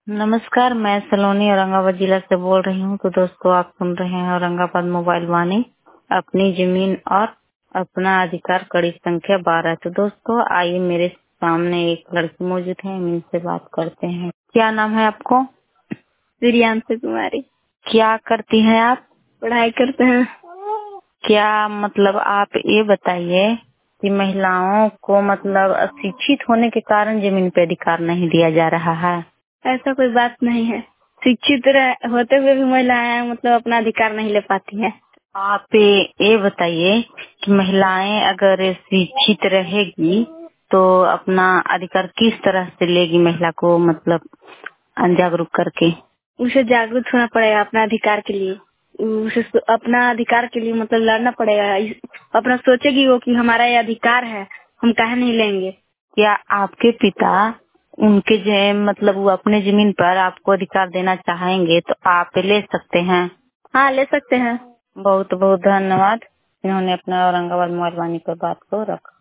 नमस्कार, मैं सलोनी औरंगाबाद जिला से बोल रही हूँ। तो दोस्तों, आप सुन रहे हैं औरंगाबाद मोबाइल वाणी, अपनी जमीन और अपना अधिकार, कड़ी संख्या 12। तो दोस्तों, आइए मेरे सामने एक लड़की मौजूद है, हम इनसे बात करते हैं। क्या नाम है आपको? प्रियांशु कुमारी। क्या करती हैं आप? पढ़ाई करते हैं। क्या मतलब आप ये बताइए कि महिलाओं को मतलब अशिक्षित होने के कारण जमीन पे अधिकार नहीं दिया जा रहा है? ऐसा कोई बात नहीं है। शिक्षित होते हुए भी महिलाएं मतलब अपना अधिकार नहीं ले पाती हैं। आप ये बताइए कि महिलाएं अगर शिक्षित रहेगी तो अपना अधिकार किस तरह से लेगी, महिला को मतलब जागरूक करके? उसे जागरूक होना पड़ेगा अपना अधिकार के लिए। उसे अपना अधिकार के लिए मतलब लड़ना पड़ेगा। अपना सोचेगी वो कि हमारा ये अधिकार है, हम काहे नहीं लेंगे। क्या आपके पिता उनके मतलब वो अपने जमीन पर आपको अधिकार देना चाहेंगे तो आप ले सकते हैं? हाँ, ले सकते हैं। बहुत बहुत धन्यवाद। इन्होंने अपना औरंगाबाद मोबाइल वाणी पर बात को रखा।